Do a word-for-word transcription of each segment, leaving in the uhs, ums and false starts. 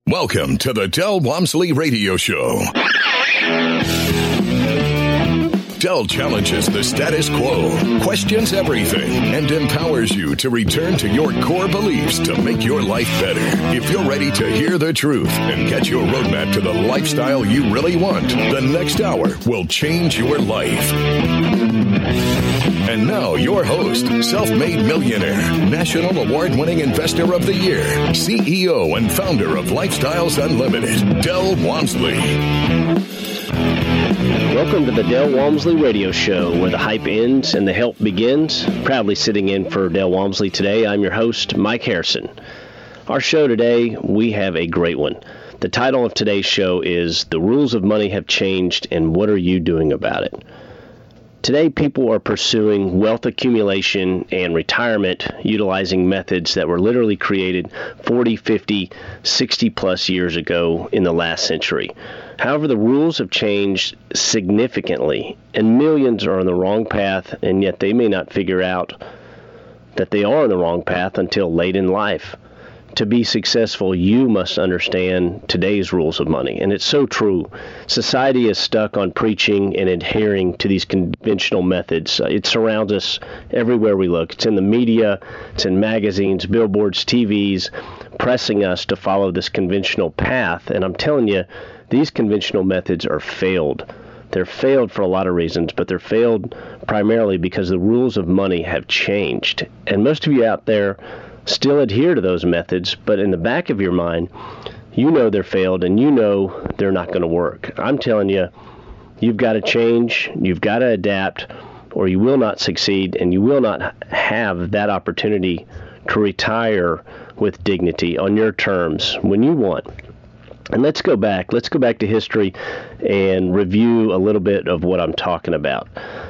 Welcome to the Del Walmsley Radio Show. Del challenges the status quo, questions everything, and empowers you to return to your core beliefs to make your life better. If you're ready to hear the truth and get your roadmap to the lifestyle you really want, the next hour will change your life. And now, your host, self-made millionaire, national award-winning investor of the year, C E O and founder of Lifestyles Unlimited, Del Walmsley. Welcome to the Del Walmsley Radio Show, where the hype ends and the help begins. Proudly sitting in for Del Walmsley today, I'm your host, Mike Harrison. Our show today, we have a great one. The title of today's show is The Rules of Money Have Changed, and What Are You Doing About It? Today, people are pursuing wealth accumulation and retirement utilizing methods that were literally created forty, fifty, sixty plus years ago in the last century. However, the rules have changed significantly, and millions are on the wrong path, and yet they may not figure out that they are on the wrong path until late in life. To be successful, you must understand today's rules of money. And it's so true. Society is stuck on preaching and adhering to these conventional methods. It surrounds us everywhere we look. It's in the media, it's in magazines, billboards, T Vs, pressing us to follow this conventional path. And I'm telling you, these conventional methods are failed. They're failed for a lot of reasons, but they're failed primarily because the rules of money have changed. And most of you out there still adhere to those methods, but in the back of your mind, you know they're failed and you know they're not going to work. I'm telling you, you've got to change, you've got to adapt, or you will not succeed, and you will not have that opportunity to retire with dignity on your terms when you want. And let's go back. Let's go back to history and review a little bit of what I'm talking about.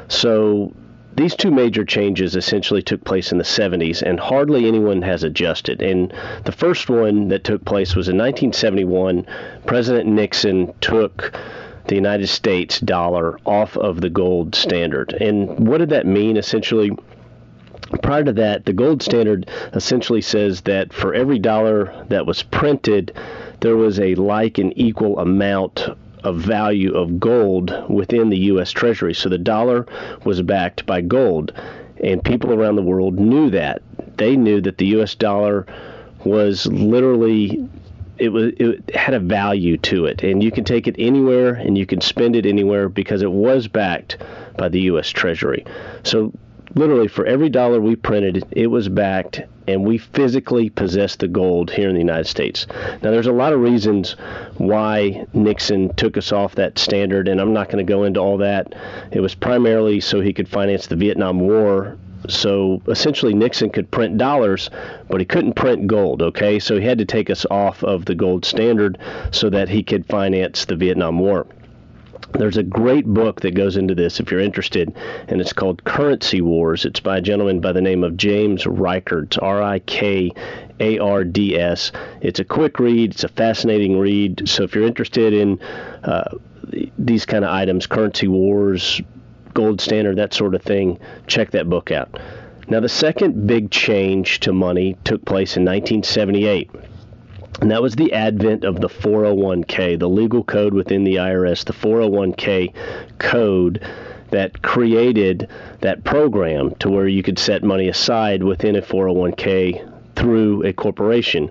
So these two major changes essentially took place in the seventies, and hardly anyone has adjusted. And the first one that took place was in nineteen seventy-one. President Nixon took the United States dollar off of the gold standard. And what did that mean, essentially? Prior to that, the gold standard essentially says that for every dollar that was printed, there was a like and equal amount of value of gold within the U S Treasury. So the dollar was backed by gold, and people around the world knew that. They knew that the U S dollar was literally, it was it had a value to it, and you can take it anywhere and you can spend it anywhere because it was backed by the U S Treasury. So literally for every dollar we printed, it was backed, and we physically possess the gold here in the United States. Now, there's a lot of reasons why Nixon took us off that standard, and I'm not going to go into all that. It was primarily so he could finance the Vietnam War. So essentially Nixon could print dollars, but he couldn't print gold, okay? So he had to take us off of the gold standard so that he could finance the Vietnam War. There's a great book that goes into this if you're interested, and it's called Currency Wars. It's by a gentleman by the name of James Rickards, R I K A R D S. It's a quick read. It's a fascinating read. So if you're interested in uh, these kind of items, Currency Wars, gold standard, that sort of thing, check that book out. Now, the second big change to money took place in nineteen seventy-eight. And that was the advent of the four oh one k, the legal code within the I R S, the four oh one k code that created that program to where you could set money aside within a four oh one k through a corporation.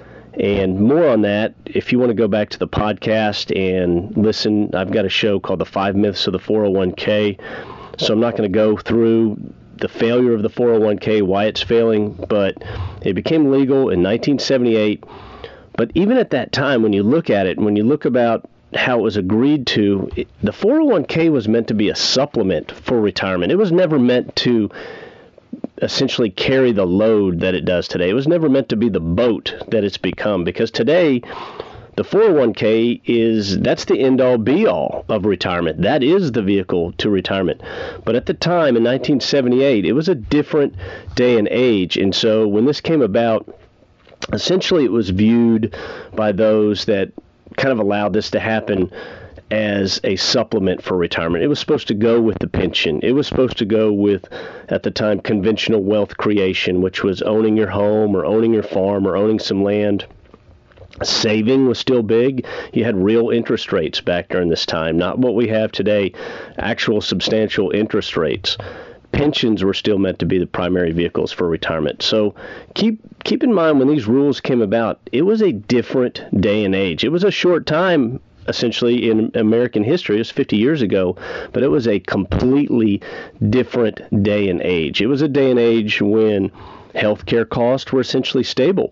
And more on that, if you want to go back to the podcast and listen, I've got a show called The Five Myths of the four oh one k. So I'm not going to go through the failure of the four oh one k, why it's failing, but it became legal in nineteen seventy-eight. But even at that time, when you look at it, when you look about how it was agreed to, it, the four oh one k was meant to be a supplement for retirement. It was never meant to essentially carry the load that it does today. It was never meant to be the boat that it's become, because today the four oh one k is, that's the end-all be-all of retirement. That is the vehicle to retirement. But at the time, in nineteen seventy-eight, it was a different day and age. And so when this came about, essentially it was viewed by those that kind of allowed this to happen as a supplement for retirement. It was supposed to go with the pension. It was supposed to go with, at the time, conventional wealth creation, which was owning your home or owning your farm or owning some land. Saving was still big. You had real interest rates back during this time, not what we have today, actual substantial interest rates. Pensions were still meant to be the primary vehicles for retirement. So keep keep in mind when these rules came about, it was a different day and age. It was a short time, essentially, in American history. It was fifty years ago, but it was a completely different day and age. It was a day and age when healthcare costs were essentially stable.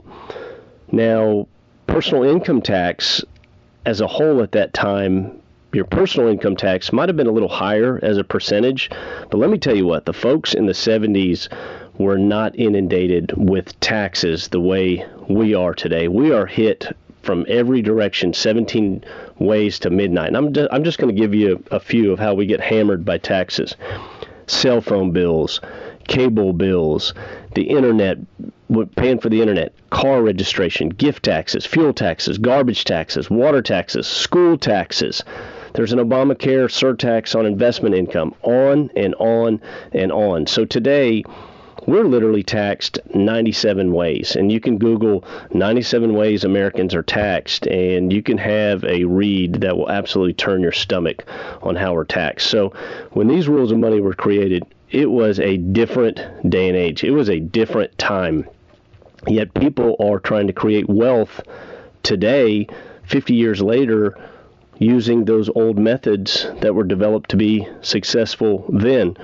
Now, personal income tax as a whole at that time, your personal income tax might have been a little higher as a percentage, but let me tell you what, the folks in the seventies were not inundated with taxes the way we are today. We are hit from every direction, seventeen ways to midnight. And I'm, just, I'm just going to give you a few of how we get hammered by taxes. Cell phone bills, cable bills, the internet, paying for the internet, car registration, gift taxes, fuel taxes, garbage taxes, water taxes, school taxes. There's an Obamacare surtax on investment income, on and on and on. So today, we're literally taxed ninety-seven ways, and you can Google ninety-seven ways Americans are taxed, and you can have a read that will absolutely turn your stomach on how we're taxed. So when these rules of money were created, it was a different day and age. It was a different time. Yet people are trying to create wealth today, fifty years later, using those old methods that were developed to be successful then.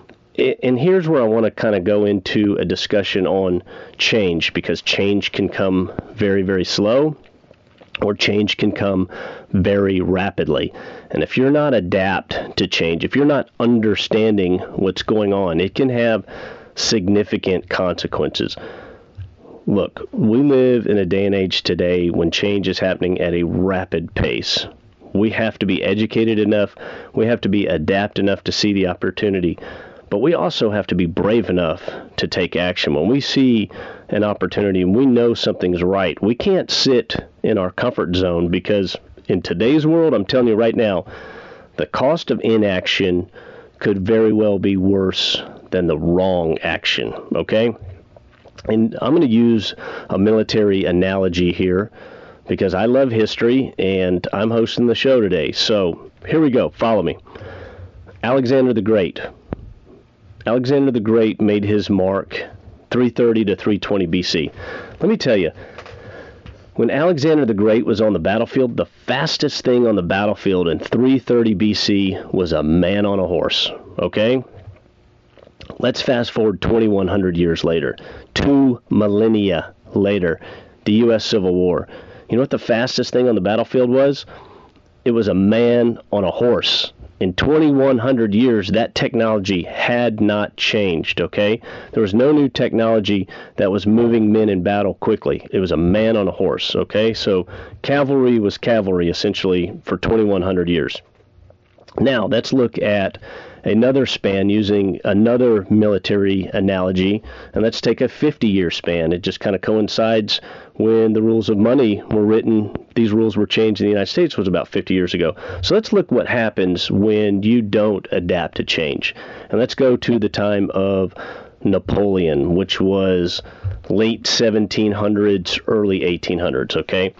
And here's where I want to kind of go into a discussion on change, because change can come very, very slow, or change can come very rapidly. And if you're not adapt to change, if you're not understanding what's going on, it can have significant consequences. Look, we live in a day and age today when change is happening at a rapid pace. We have to be educated enough, we have to be adapt enough to see the opportunity, but we also have to be brave enough to take action. When we see an opportunity and we know something's right, we can't sit in our comfort zone, because in today's world, I'm telling you right now, the cost of inaction could very well be worse than the wrong action, okay? And I'm going to use a military analogy here, because I love history, and I'm hosting the show today. So here we go. Follow me. Alexander the Great. Alexander the Great made his mark three thirty to three twenty B C. Let me tell you, when Alexander the Great was on the battlefield, the fastest thing on the battlefield in three thirty B C was a man on a horse, okay? Let's fast forward twenty-one hundred years later, two millennia later, the U S Civil War. You know what the fastest thing on the battlefield was? It was a man on a horse. In twenty-one hundred years, that technology had not changed, okay? There was no new technology that was moving men in battle quickly. It was a man on a horse, okay? So cavalry was cavalry, essentially, for twenty-one hundred years. Now, let's look at another span using another military analogy, and let's take a fifty-year span. It just kind of coincides when the rules of money were written. These rules were changed in the United States was about fifty years ago. So let's look what happens when you don't adapt to change. And let's go to the time of Napoleon, which was late seventeen hundreds, early eighteen hundreds, okay?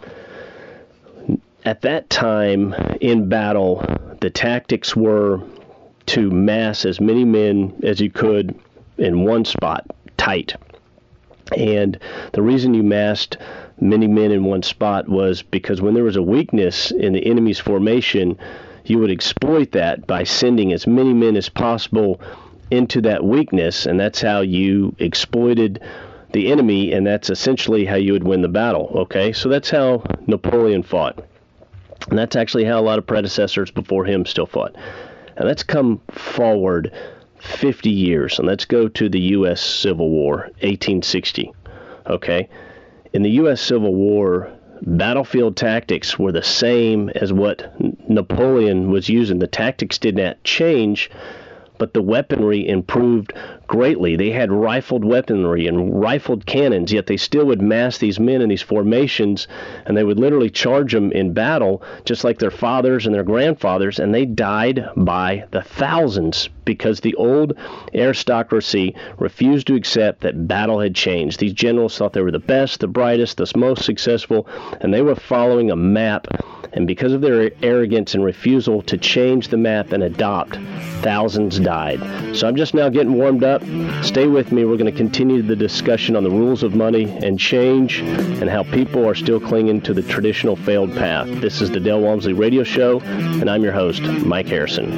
At that time in battle, the tactics were to mass as many men as you could in one spot, tight. And the reason you massed many men in one spot was because when there was a weakness in the enemy's formation, you would exploit that by sending as many men as possible into that weakness, and that's how you exploited the enemy, and that's essentially how you would win the battle, okay? So that's how Napoleon fought. And that's actually how a lot of predecessors before him still fought. And let's come forward fifty years, and let's go to the U S Civil War, eighteen sixty, okay? In the U S Civil War, battlefield tactics were the same as what Napoleon was using. The tactics did not change, but the weaponry improved greatly. They had rifled weaponry and rifled cannons, yet they still would mass these men in these formations, and they would literally charge them in battle, just like their fathers and their grandfathers, and they died by the thousands because the old aristocracy refused to accept that battle had changed. These generals thought they were the best, the brightest, the most successful, and they were following a map. And because of their arrogance and refusal to change the map and adopt, thousands died. So I'm just now getting warmed up. Stay with me. We're going to continue the discussion on the rules of money and change and how people are still clinging to the traditional failed path. This is the Del Walmsley Radio Show, and I'm your host, Mike Harrison.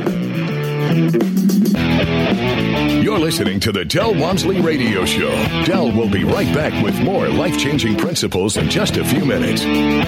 You're listening to the Del Walmsley Radio Show. Del will be right back with more life-changing principles in just a few minutes.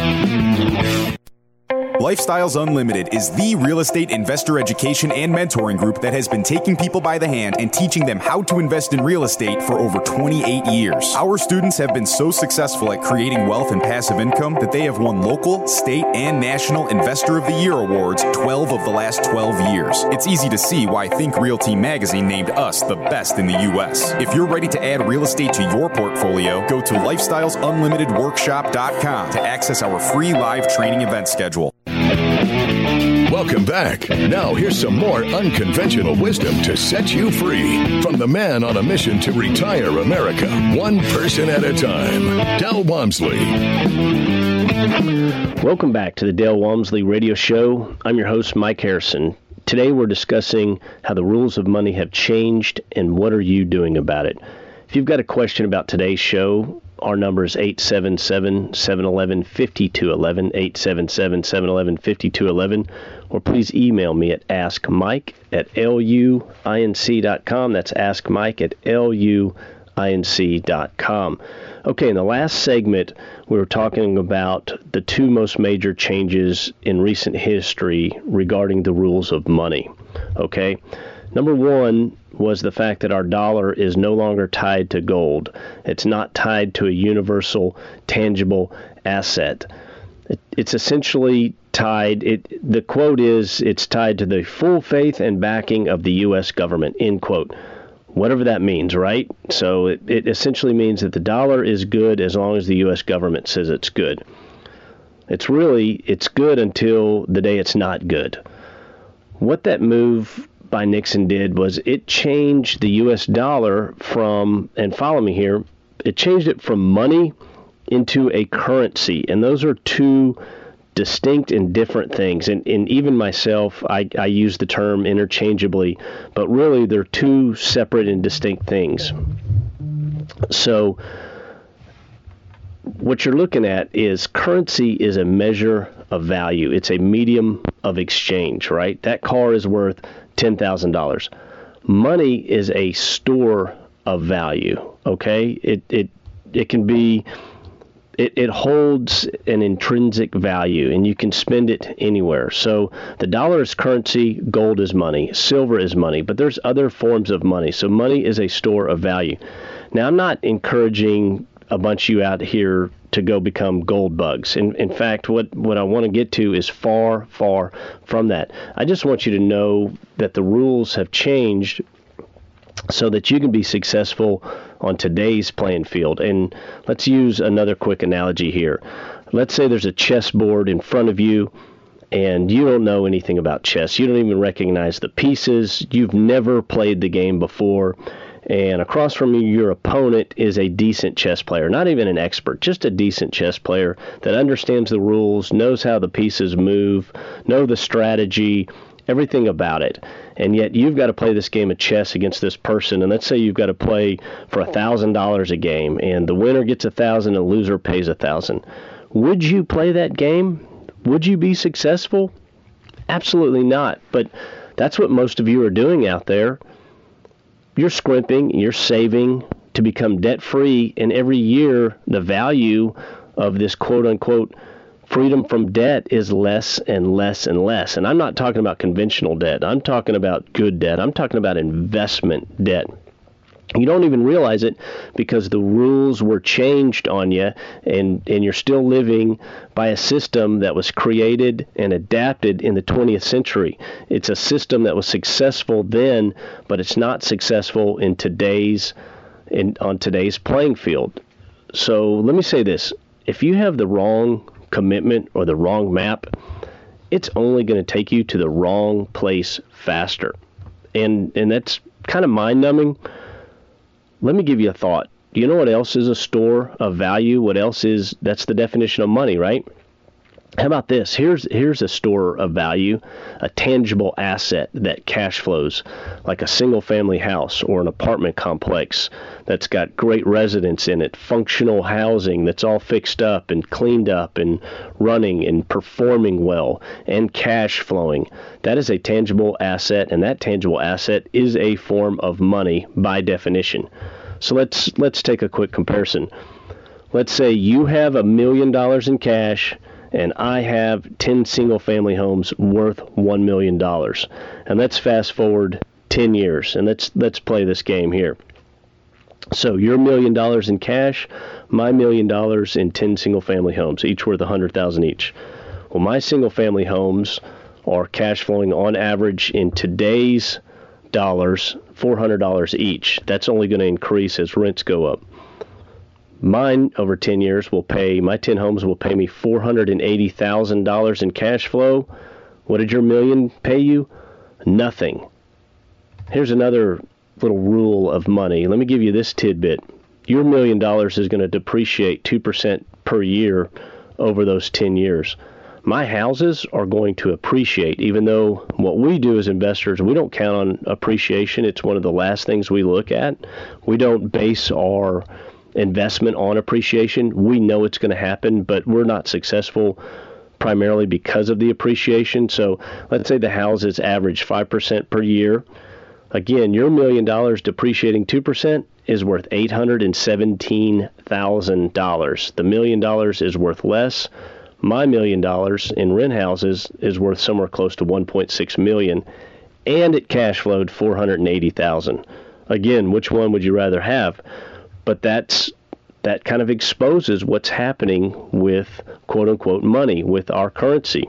Lifestyles Unlimited is the real estate investor education and mentoring group that has been taking people by the hand and teaching them how to invest in real estate for over twenty-eight years. Our students have been so successful at creating wealth and passive income that they have won local, state, and national Investor of the Year awards twelve of the last twelve years. It's easy to see why Think Realty magazine named us the best in the U S. If you're ready to add real estate to your portfolio, go to lifestyles unlimited workshop dot com to access our free live training event schedule. Welcome back. Now here's some more unconventional wisdom to set you free from the man on a mission to retire America, one person at a time, Del Walmsley. Welcome back to the Del Walmsley Radio Show. I'm your host, Mike Harrison. Today we're discussing how the rules of money have changed and what are you doing about it. If you've got a question about today's show, our number is eight seven seven, seven one one, five two one one, eight seven seven, seven one one, five two one one, or please email me at ask mike at luinc dot com. That's ask mike at luinc dot com. Okay, in the last segment, we were talking about the two most major changes in recent history regarding the rules of money. Okay, number one was the fact that our dollar is no longer tied to gold. It's not tied to a universal, tangible asset. It, it's essentially tied, it, the quote is, it's tied to the full faith and backing of the U S government, end quote. Whatever that means, right? So it, it essentially means that the dollar is good as long as the U S government says it's good. It's really, it's good until the day it's not good. What that move by Nixon did was it changed the U S dollar from, and follow me here, it changed it from money into a currency. And those are two distinct and different things. And, and even myself, I, I use the term interchangeably, but really they're two separate and distinct things. So what you're looking at is currency is a measure of value. It's a medium of exchange, right? That car is worth ten thousand dollars. Money is a store of value, okay? It it it can be, it, it holds an intrinsic value, and you can spend it anywhere. So the dollar is currency, gold is money, silver is money, but there's other forms of money. So money is a store of value. Now, I'm not encouraging a bunch of you out here to go become gold bugs. In, in fact, what, what I want to get to is far, far from that. I just want you to know that the rules have changed so that you can be successful on today's playing field. And let's use another quick analogy here. Let's say there's a chessboard in front of you, and you don't know anything about chess. You don't even recognize the pieces. You've never played the game before. And across from you, your opponent is a decent chess player, not even an expert, just a decent chess player that understands the rules, knows how the pieces move, know the strategy, everything about it. And yet you've got to play this game of chess against this person. And let's say you've got to play for one thousand dollars a game, and the winner gets one thousand dollars and the loser pays one thousand dollars. Would you play that game? Would you be successful? Absolutely not. But that's what most of you are doing out there. You're scrimping, you're saving to become debt-free, and every year the value of this quote-unquote freedom from debt is less and less and less. And I'm not talking about conventional debt. I'm talking about good debt. I'm talking about investment debt. You don't even realize it because the rules were changed on you, and, and you're still living by a system that was created and adapted in the twentieth century. It's a system that was successful then, but it's not successful in today's in on today's playing field. So let me say this. If you have the wrong commitment or the wrong map, it's only going to take you to the wrong place faster. And and that's kind of mind-numbing. Let me give you a thought. Do you know what else is a store of value? What else is, that's the definition of money, right? How about this? Here's here's a store of value, a tangible asset that cash flows, like a single-family house or an apartment complex that's got great residents in it, functional housing that's all fixed up and cleaned up and running and performing well and cash flowing. That is a tangible asset, and that tangible asset is a form of money by definition. So let's let's take a quick comparison. Let's say you have a million dollars in cash, and I have ten single-family homes worth one million dollars. And let's fast forward ten years, and let's let's play this game here. So your million dollars in cash, my million dollars in ten single-family homes, each worth one hundred thousand dollars each. Well, my single-family homes are cash flowing on average in today's dollars, four hundred dollars each. That's only going to increase as rents go up. Mine, over ten years, will pay, my ten homes will pay me four hundred eighty thousand dollars in cash flow. What did your million pay you? Nothing. Here's another little rule of money. Let me give you this tidbit. Your million dollars is going to depreciate two percent per year over those ten years. My houses are going to appreciate, even though what we do as investors, we don't count on appreciation. It's one of the last things we look at. We don't base our investment on appreciation. We know it's going to happen, but we're not successful primarily because of the appreciation. So let's say the houses average five percent per year. Again, your million dollars depreciating two percent is worth eight hundred seventeen thousand dollars. The million dollars is worth less. My million dollars in rent houses is worth somewhere close to one point six million dollars, and it cash flowed four hundred eighty thousand dollars. Again, which one would you rather have? But that's that kind of exposes what's happening with quote-unquote money, with our currency.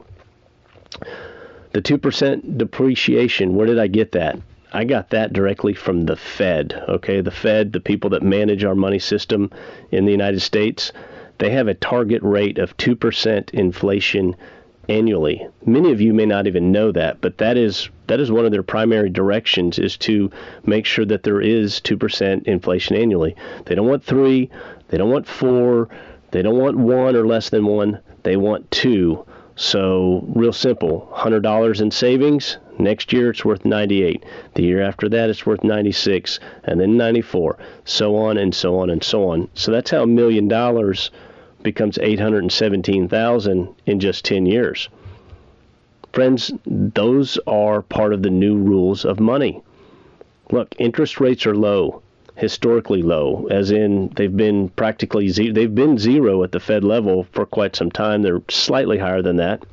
The two percent depreciation, where did I get that? I got that directly from the Fed, okay? The Fed, the people that manage our money system in the United States, they have a target rate of two percent inflation annually. Many of you may not even know that, but that is that is one of their primary directions, is to make sure that there is two percent inflation annually. They don't want three, they don't want four, they don't want one or less than one, they want two. So real simple, one hundred dollars in savings, next year it's worth ninety-eight. The year after that it's worth ninety-six, and then ninety-four, so on and so on and so on. So that's how a million dollars becomes eight hundred seventeen thousand dollars in just ten years. Friends, those are part of the new rules of money. Look, interest rates are low, historically low, as in they've been practically zero. They've been zero at the Fed level for quite some time. They're slightly higher than that.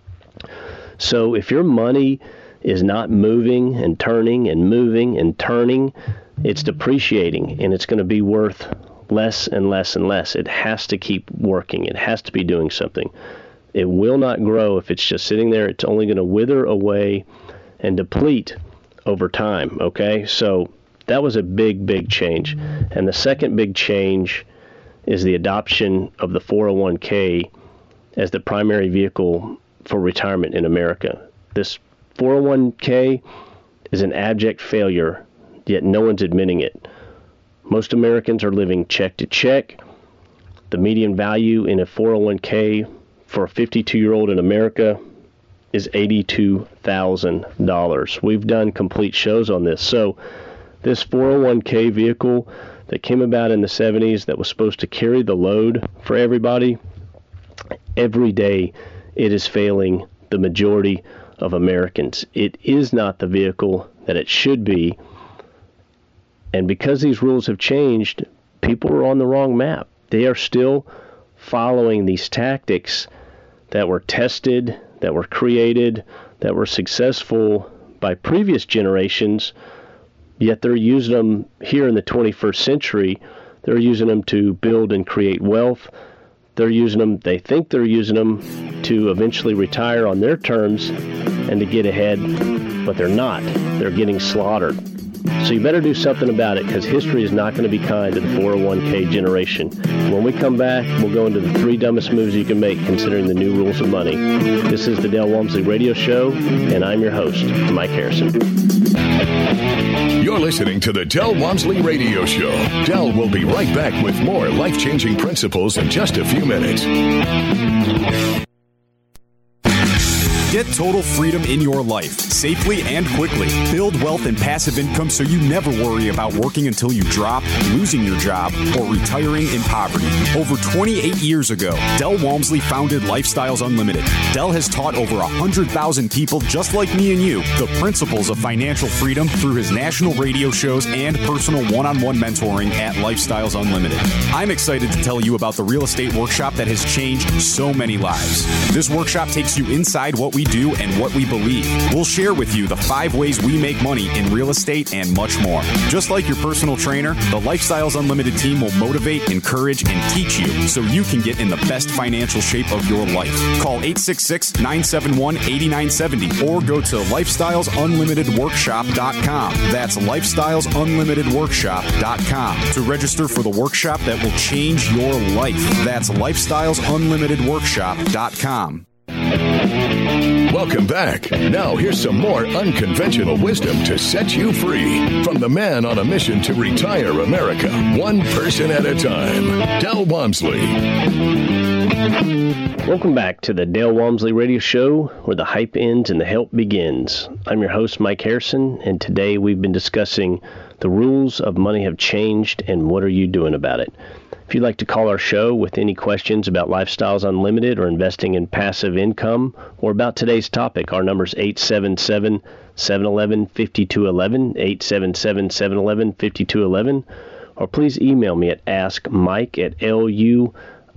So if your money is not moving and turning and moving and turning, it's depreciating, and it's going to be worth less and less and less. It has to keep working. It has to be doing something. It will not grow if it's just sitting there. It's only going to wither away and deplete over time, okay? So that was a big, big change. And the second big change is the adoption of the four oh one k as the primary vehicle for retirement in America. This four oh one k is an abject failure, yet no one's admitting it. Most Americans are living check to check. The median value in a four oh one k for a fifty-two-year-old in America is eighty-two thousand dollars. We've done complete shows on this. So this four oh one k vehicle that came about in the seventies that was supposed to carry the load for everybody, every day it is failing the majority of Americans. It is not the vehicle that it should be. And because these rules have changed, people are on the wrong map. They are still following these tactics that were tested, that were created, that were successful by previous generations, yet they're using them here in the twenty-first century. They're using them to build and create wealth. They're using them, they think they're using them to eventually retire on their terms and to get ahead, but they're not. They're getting slaughtered. So you better do something about it, because history is not going to be kind to the four oh one k generation. When we come back, we'll go into the three dumbest moves you can make considering the new rules of money. This is the Del Walmsley Radio Show, and I'm your host, Mike Harrison. You're listening to the Del Walmsley Radio Show. Del will be right back with more life-changing principles in just a few minutes. Get total freedom in your life, safely and quickly. Build wealth and passive income so you never worry about working until you drop, losing your job, or retiring in poverty. Over twenty-eight years ago, Del Walmsley founded Lifestyles Unlimited. Del has taught over one hundred thousand people just like me and you the principles of financial freedom through his national radio shows and personal one-on-one mentoring at Lifestyles Unlimited. I'm excited to tell you about the real estate workshop that has changed so many lives. This workshop takes you inside what we do and what we believe. We'll share with you the five ways we make money in real estate and much more. Just like your personal trainer, the Lifestyles Unlimited team will motivate, encourage, and teach you so you can get in the best financial shape of your life. Call eight six six, nine seven one, eight nine seven zero or go to lifestyles unlimited workshop dot com. That's lifestyles unlimited workshop dot com to register for the workshop that will change your life. That's lifestyles unlimited workshop dot com. Welcome back. Now here's some more unconventional wisdom to set you free from the man on a mission to retire America, one person at a time, Del Walmsley. Welcome back to the Del Walmsley Radio Show, where the hype ends and the help begins. I'm your host, Mike Harrison, and today we've been discussing the rules of money have changed and what are you doing about it. If you'd like to call our show with any questions about Lifestyles Unlimited or investing in passive income or about today's topic, our number is eight seven seven, seven one one, five two one one, eight seven seven, seven one one, five two one one, or please email me at ask mike at luinc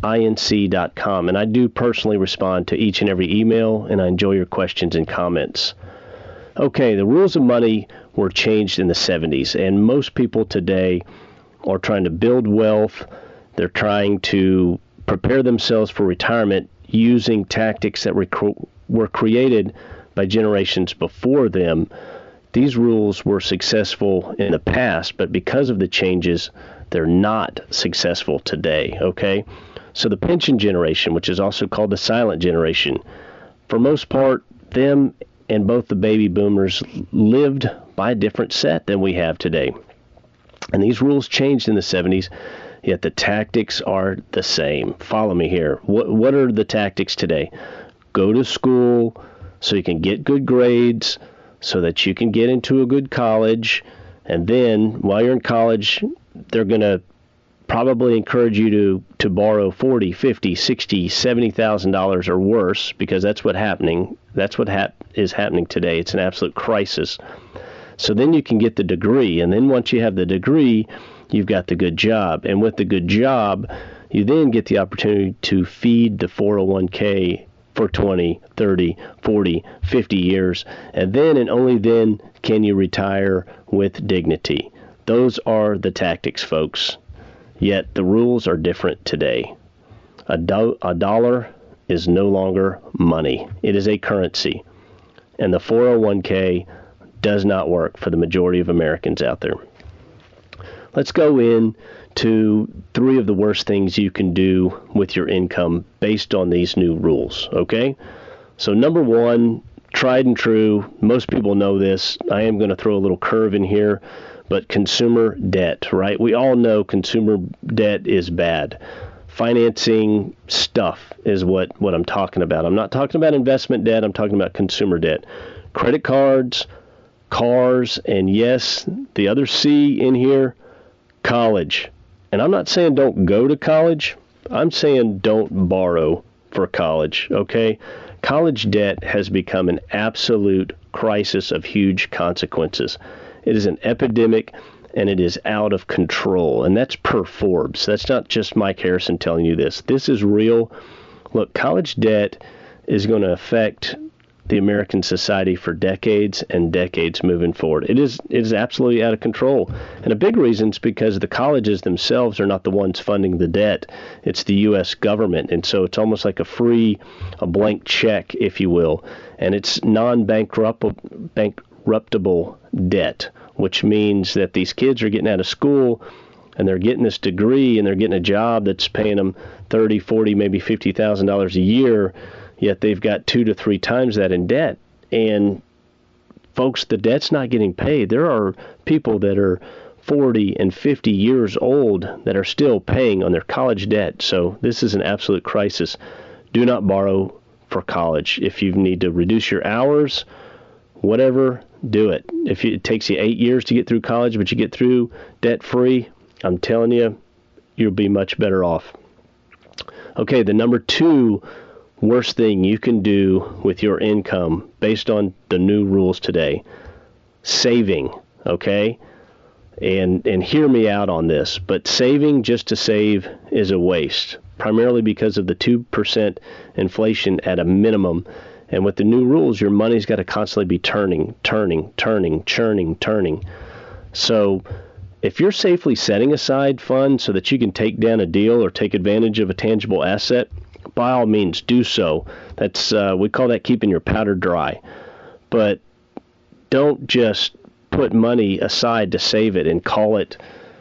dot com. And I do personally respond to each and every email, and I enjoy your questions and comments. Okay, the rules of money were changed in the seventies, and most people today are trying to build wealth. They're trying to prepare themselves for retirement using tactics that rec- were created by generations before them. These rules were successful in the past, but because of the changes, they're not successful today, okay? So the pension generation, which is also called the silent generation, for most part, them and both the baby boomers lived by a different set than we have today. And these rules changed in the seventies, yet the tactics are the same. Follow me here. What what are the tactics today? Go to school so you can get good grades, so that you can get into a good college, and then while you're in college, they're going to probably encourage you to, to borrow forty, fifty, sixty, seventy thousand dollars or worse, because that's what happening. That's what hap- is happening today. It's an absolute crisis. So then you can get the degree, and then once you have the degree, you've got the good job. And with the good job, you then get the opportunity to feed the four oh one k for twenty, thirty, forty, fifty years. And then and only then can you retire with dignity. Those are the tactics, folks. Yet the rules are different today. A, do- a dollar is no longer money. It is a currency. And the four oh one k does not work for the majority of Americans out there. Let's go in to three of the worst things you can do with your income based on these new rules, okay? So number one, tried and true, most people know this. I am going to throw a little curve in here, but consumer debt, right? We all know consumer debt is bad. Financing stuff is what, what I'm talking about. I'm not talking about investment debt. I'm talking about consumer debt. Credit cards, cars, and yes, the other C in here, college. And I'm not saying don't go to college. I'm saying don't borrow for college, okay? College debt has become an absolute crisis of huge consequences. It is an epidemic, and it is out of control. And that's per Forbes. That's not just Mike Harrison telling you this. This is real. Look, college debt is going to affect the American society for decades and decades moving forward. It is it is absolutely out of control. And a big reason is because the colleges themselves are not the ones funding the debt. It's the U S government. And so it's almost like a free, a blank check, if you will. And it's non-bankruptable bankruptable debt, which means that these kids are getting out of school and they're getting this degree and they're getting a job that's paying them thirty, forty, maybe fifty thousand dollars a year, yet they've got two to three times that in debt. And folks, the debt's not getting paid. There are people that are forty and fifty years old that are still paying on their college debt. So this is an absolute crisis. Do not borrow for college. If you need to reduce your hours, whatever, do it. If it takes you eight years to get through college, but you get through debt-free, I'm telling you, you'll be much better off. Okay, the number two worst thing you can do with your income based on the new rules today, saving, okay? And and hear me out on this, but saving just to save is a waste, primarily because of the two percent inflation at a minimum. And with the new rules, your money's got to constantly be turning, turning, turning, churning, turning. So if you're safely setting aside funds so that you can take down a deal or take advantage of a tangible asset, by all means do so. That's uh, we call that keeping your powder dry. But don't just put money aside to save it and call it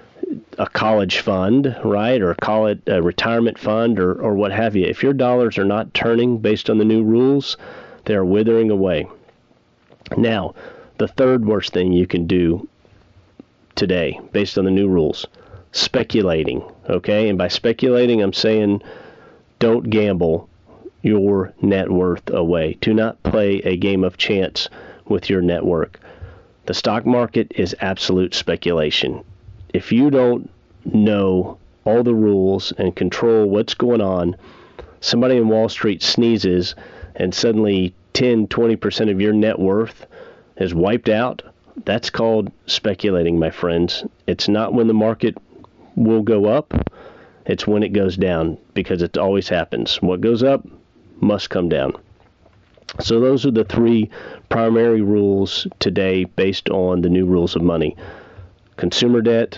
a college fund, right? Or call it a retirement fund or, or what have you. If your dollars are not turning based on the new rules, they're withering away. Now, the third worst thing you can do today based on the new rules, speculating, okay? And by speculating, I'm saying don't gamble your net worth away. Do not play a game of chance with your net worth. The stock market is absolute speculation. If you don't know all the rules and control what's going on, somebody in Wall Street sneezes and suddenly ten, twenty percent of your net worth is wiped out. That's called speculating, my friends. It's not when the market will go up. It's when it goes down, because it always happens. What goes up must come down. So those are the three primary rules today based on the new rules of money. Consumer debt,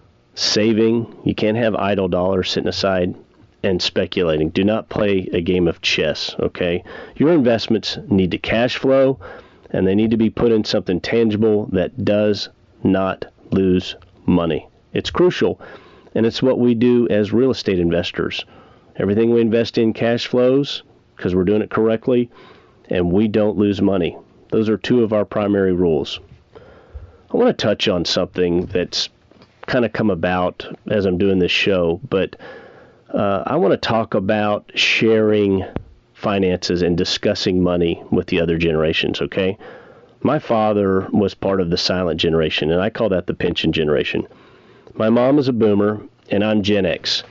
saving, you can't have idle dollars sitting aside, and speculating. Do not play a game of chess, okay? Your investments need to cash flow, and they need to be put in something tangible that does not lose money. It's crucial, and it's what we do as real estate investors. Everything we invest in cash flows because we're doing it correctly, and we don't lose money. Those are two of our primary rules. I want to touch on something that's kind of come about as I'm doing this show, but uh, I want to talk about sharing finances and discussing money with the other generations, okay? My father was part of the silent generation, and I call that the pension generation. My mom is a boomer, and I'm Gen X.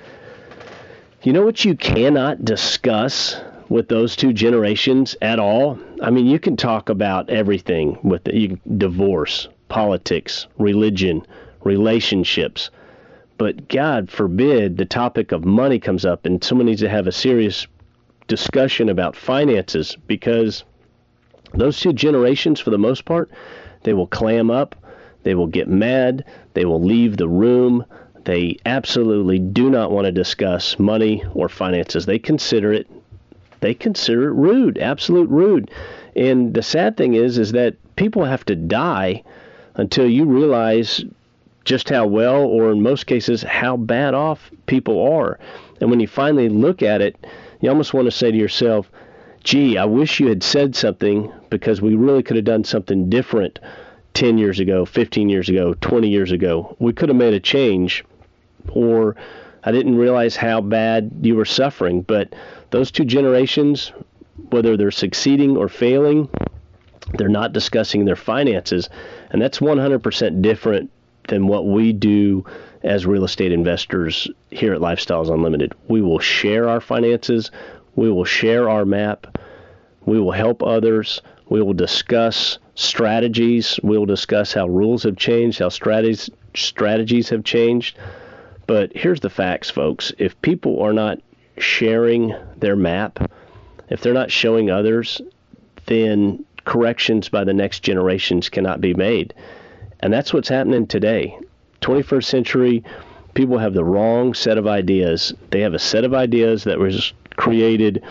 You know what you cannot discuss with those two generations at all? I mean, you can talk about everything with the, you, divorce, politics, religion, relationships, but God forbid the topic of money comes up and someone needs to have a serious discussion about finances, because those two generations, for the most part, they will clam up, they will get mad, they will leave the room. They absolutely do not want to discuss money or finances. They consider it They consider it rude, absolute rude. And the sad thing is, is that people have to die until you realize just how well, or in most cases, how bad off people are. And when you finally look at it, you almost want to say to yourself, gee, I wish you had said something, because we really could have done something different ten years ago, fifteen years ago, twenty years ago. We could have made a change, or I didn't realize how bad you were suffering. But those two generations, whether they're succeeding or failing, they're not discussing their finances. And that's one hundred percent different than what we do as real estate investors here at Lifestyles Unlimited. We will share our finances. We will share our map. We will help others. We will discuss strategies. We will discuss how rules have changed, how strategies strategies have changed. But here's the facts, folks. If people are not sharing their map, if they're not showing others, then corrections by the next generations cannot be made. And that's what's happening today. twenty-first century, people have the wrong set of ideas. They have a set of ideas that was created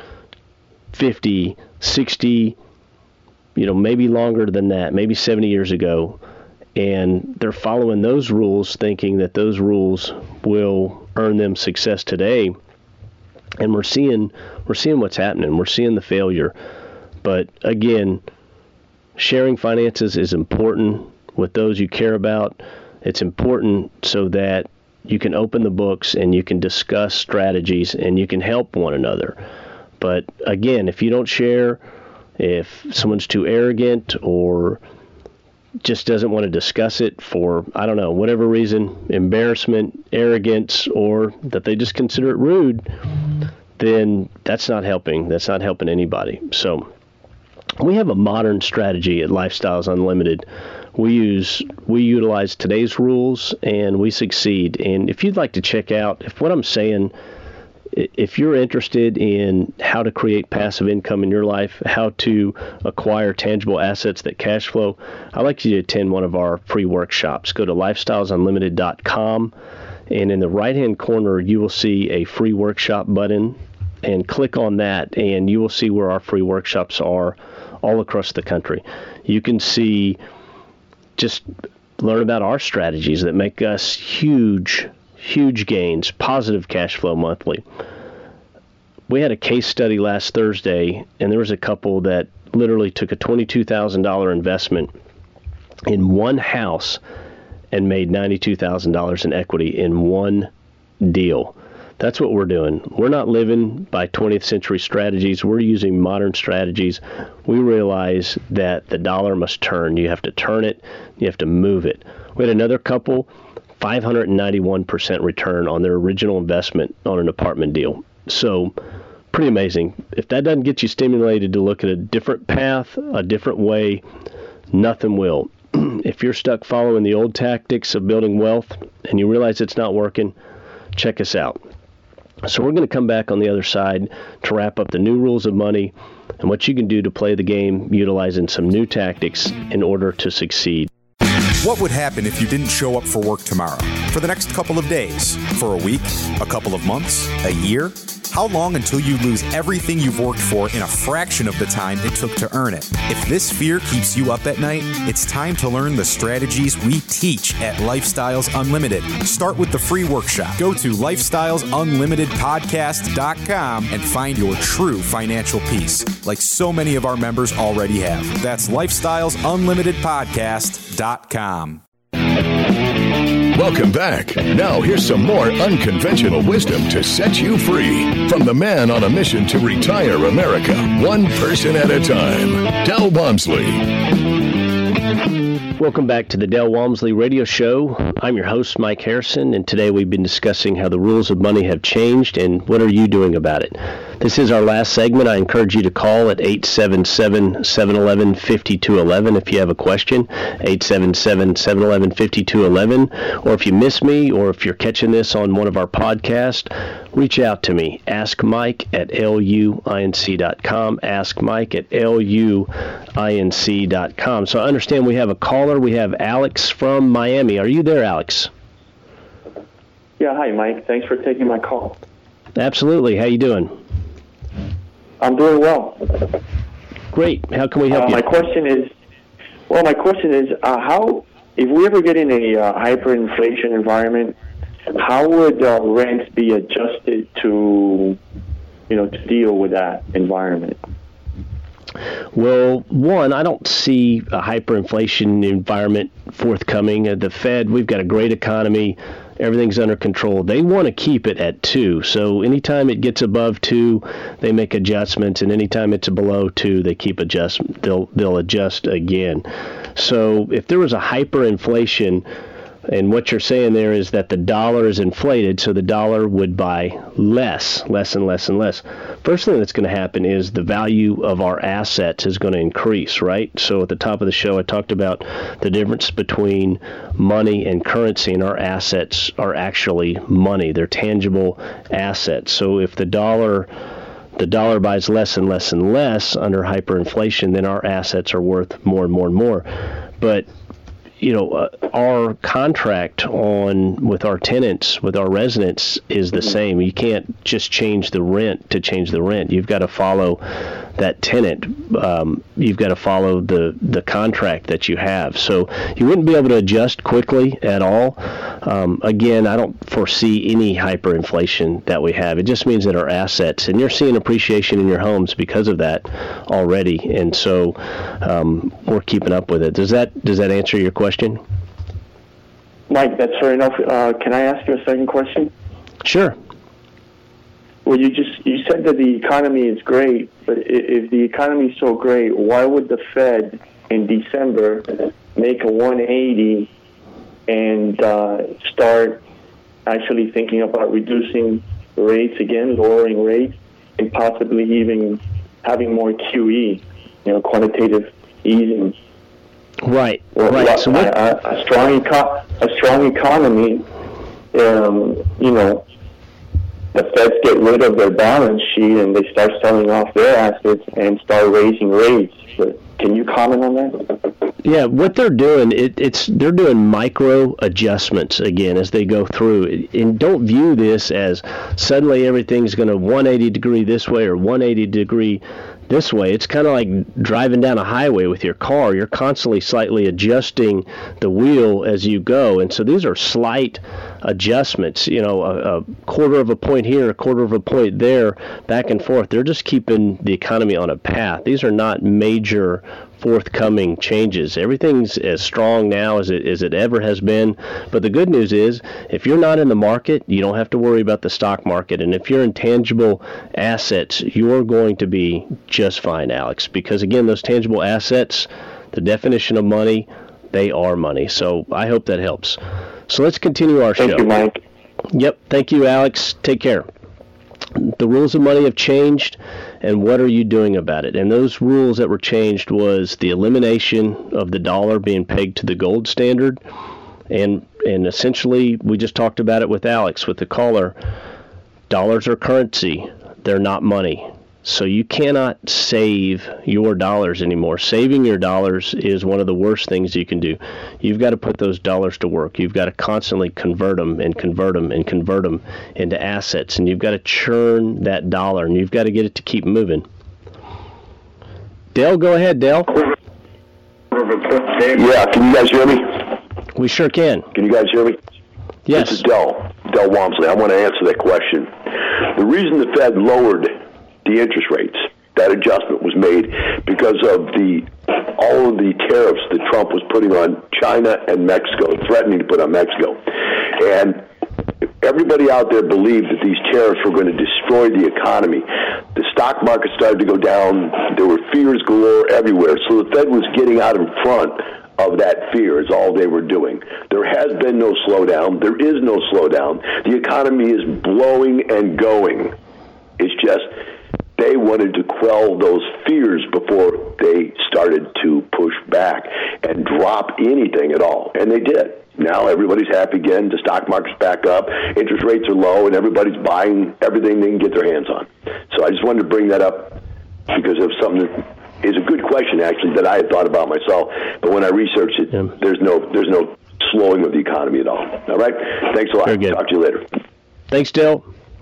fifty, sixty, you know, maybe longer than that, maybe seventy years ago. And they're following those rules, thinking that those rules will earn them success today. And we're seeing we're seeing what's happening. We're seeing the failure. But again, sharing finances is important with those you care about. It's important so that you can open the books and you can discuss strategies and you can help one another. But again, if you don't share, if someone's too arrogant or just doesn't want to discuss it for, I don't know, whatever reason, embarrassment, arrogance, or that they just consider it rude, then that's not helping. That's not helping anybody. So we have a modern strategy at Lifestyles Unlimited. We use, we utilize today's rules and we succeed. And if you'd like to check out, if what I'm saying, if you're interested in how to create passive income in your life, how to acquire tangible assets that cash flow, I'd like you to attend one of our free workshops. Go to lifestyles unlimited dot com, and in the right-hand corner, you will see a free workshop button, and click on that, and you will see where our free workshops are all across the country. You can see, just learn about our strategies that make us huge huge gains, positive cash flow monthly. We had a case study last Thursday, and there was a couple that literally took a twenty-two thousand dollars investment in one house and made ninety-two thousand dollars in equity in one deal. That's what we're doing. We're not living by twentieth century strategies. We're using modern strategies. We realize that the dollar must turn. You have to turn it. You have to move it. We had another couple, five hundred ninety-one percent return on their original investment on an apartment deal. So pretty amazing. If that doesn't get you stimulated to look at a different path, a different way, nothing will. If you're stuck following the old tactics of building wealth and you realize it's not working, check us out. So we're going to come back on the other side to wrap up the new rules of money and what you can do to play the game utilizing some new tactics in order to succeed. What would happen if you didn't show up for work tomorrow? For the next couple of days? For a week? A couple of months? A year? How long until you lose everything you've worked for in a fraction of the time it took to earn it? If this fear keeps you up at night, it's time to learn the strategies we teach at Lifestyles Unlimited. Start with the free workshop. Go to lifestyles unlimited podcast dot com and find your true financial peace, like so many of our members already have. That's lifestyles unlimited podcast dot com. Welcome back. Now here's some more unconventional wisdom to set you free from the man on a mission to retire America, one person at a time, Del Walmsley. Welcome back to the Del Walmsley Radio Show. I'm your host, Mike Harrison, and today we've been discussing how the rules of money have changed and what are you doing about it. This is our last segment. I encourage you to call at eight seven seven, seven one one, five two one one if you have a question, eight seven seven, seven one one, five two one one, or if you miss me or if you're catching this on one of our podcasts, reach out to me. Ask Mike at luinc dot com, ask Mike at luinc dot com. So I understand we have a caller. We have Alex from Miami. Are you there, Alex? Yeah, hi, Mike. Thanks for taking my call. Absolutely. How you doing? I'm doing well. Great. How can we help uh, you? My question is, well, my question is, uh, how, if we ever get in a uh, hyperinflation environment, how would uh, rents be adjusted to, you know, to deal with that environment? Well, one, I don't see a hyperinflation environment forthcoming. At the Fed, we've got a great economy. Everything's under control. They want to keep it at two. So anytime it gets above two, they make adjustments, and anytime it's below two, they keep adjustment. They'll they'll adjust again. So if there was a hyperinflation, and what you're saying there is that the dollar is inflated, so the dollar would buy less, less and less and less. First thing that's going to happen is the value of our assets is going to increase, right? So at the top of the show, I talked about the difference between money and currency, and our assets are actually money. They're tangible assets. So if the dollar the dollar buys less and less and less under hyperinflation, then our assets are worth more and more and more. But you know, uh, our contract on with our tenants, with our residents, is the same. You can't just change the rent to change the rent. You've got to follow that tenant. Um, you've got to follow the, the contract that you have. So you wouldn't be able to adjust quickly at all. Um, again, I don't foresee any hyperinflation that we have. It just means that our assets, and you're seeing appreciation in your homes because of that already. And so um, we're keeping up with it. Does that does that answer your question? Mike, that's fair enough. Uh, can I ask you a second question? Sure. Well, you just you said that the economy is great, but if the economy is so great, why would the Fed in December make a one eighty and uh, start actually thinking about reducing rates again, lowering rates, and possibly even having more Q E, you know, quantitative easing? Right. Well, right. Well, so what, a, a strong eco- a strong economy, um, you know. The Feds get rid of their balance sheet and they start selling off their assets and start raising rates. But can you comment on that? Yeah, what they're doing, it, it's they're doing micro adjustments again as they go through. And don't view this as suddenly everything's going to one eighty degree this way or one eighty degree this way. It's kind of like driving down a highway with your car. You're constantly slightly adjusting the wheel as you go. And so these are slight adjustments, you know, a, a quarter of a point here, a quarter of a point there, back and forth. They're just keeping the economy on a path. These are not major forthcoming changes. Everything's as strong now as it as it ever has been. But the good news is, if you're not in the market, you don't have to worry about the stock market. And if you're in tangible assets, you're going to be just fine, Alex. Because again, those tangible assets, the definition of money, they are money. So I hope that helps. So let's continue our show. Thank you, Mike. Yep. Thank you, Alex. Take care. The rules of money have changed, and what are you doing about it? And those rules that were changed was the elimination of the dollar being pegged to the gold standard, and and essentially we just talked about it with Alex, with the caller. Dollars are currency. They're not money. So you cannot save your dollars anymore. Saving your dollars is one of the worst things you can do. You've got to put those dollars to work. You've got to constantly convert them and convert them and convert them into assets. And you've got to churn that dollar, and you've got to get it to keep moving. Dale, go ahead, Dale. Yeah, can you guys hear me? We sure can. Can you guys hear me? Yes. This is Del, Del Walmsley. I want to answer that question. The reason the Fed lowered the interest rates, that adjustment was made because of the all of the tariffs that Trump was putting on China and Mexico, threatening to put on Mexico. And everybody out there believed that these tariffs were going to destroy the economy. The stock market started to go down. There were fears galore everywhere. So the Fed was getting out in front of that fear is all they were doing. There has been no slowdown. There is no slowdown. The economy is blowing and going. It's just they wanted to quell those fears before they started to push back and drop anything at all. And they did. Now everybody's happy again. The stock market's back up. Interest rates are low, and everybody's buying everything they can get their hands on. So I just wanted to bring that up because of something that is a good question, actually, that I had thought about myself. But when I researched it, yeah. there's no there's no slowing of the economy at all. All right? Thanks a lot. Very good. Talk to you later. Thanks, Dale.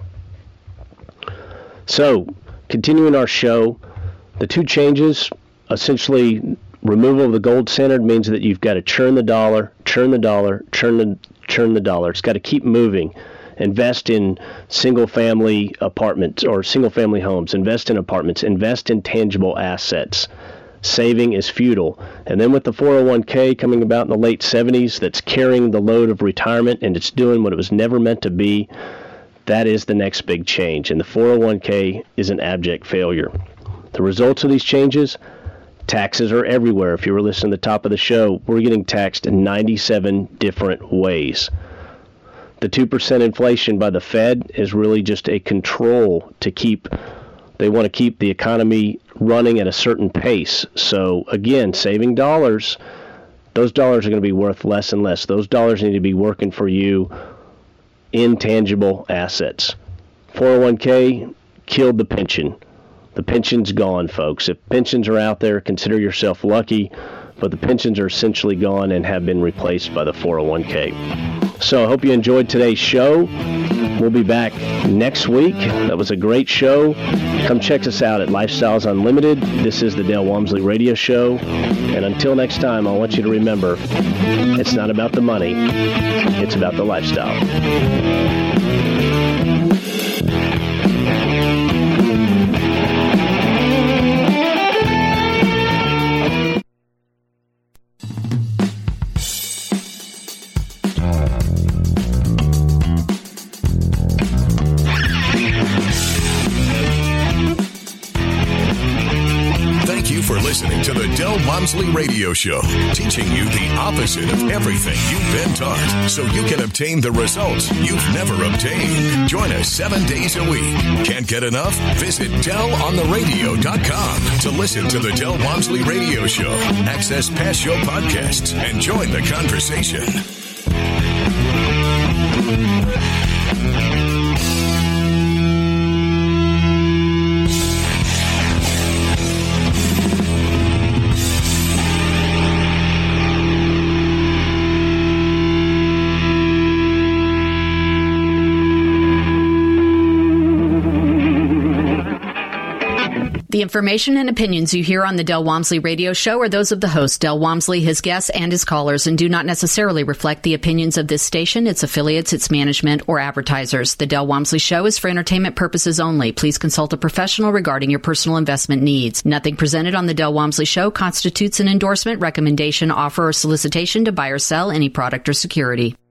So, continuing our show, the two changes, essentially removal of the gold standard means that you've got to churn the dollar, churn the dollar, churn the, churn the dollar. It's got to keep moving. Invest in single-family apartments or single-family homes. Invest in apartments. Invest in tangible assets. Saving is futile. And then with the four oh one k coming about in the late seventies, that's carrying the load of retirement, and it's doing what it was never meant to be, that is the next big change. And the four oh one k is an abject failure. The results of these changes, taxes are everywhere. If you were listening to the top of the show, we're getting taxed in ninety-seven different ways. The two percent inflation by the Fed is really just a control to keep, they want to keep the economy running at a certain pace. So again, saving dollars, those dollars are going to be worth less and less. Those dollars need to be working for you in tangible assets. four oh one k, killed the pension. The pension's gone, folks. If pensions are out there, consider yourself lucky, but the pensions are essentially gone and have been replaced by the four oh one k. So I hope you enjoyed today's show. We'll be back next week. That was a great show. Come check us out at Lifestyles Unlimited. This is the Del Walmsley Radio Show. And until next time, I want you to remember, it's not about the money, it's about the lifestyle. Listening to the Del Walmsley Radio Show, teaching you the opposite of everything you've been taught, so you can obtain the results you've never obtained. Join us seven days a week. Can't get enough? Visit Del On The Radio dot com to listen to the Del Walmsley Radio Show, access past show podcasts, and join the conversation. The information and opinions you hear on the Del Walmsley Radio Show are those of the host, Del Walmsley, his guests, and his callers, and do not necessarily reflect the opinions of this station, its affiliates, its management, or advertisers. The Del Walmsley Show is for entertainment purposes only. Please consult a professional regarding your personal investment needs. Nothing presented on the Del Walmsley Show constitutes an endorsement, recommendation, offer, or solicitation to buy or sell any product or security.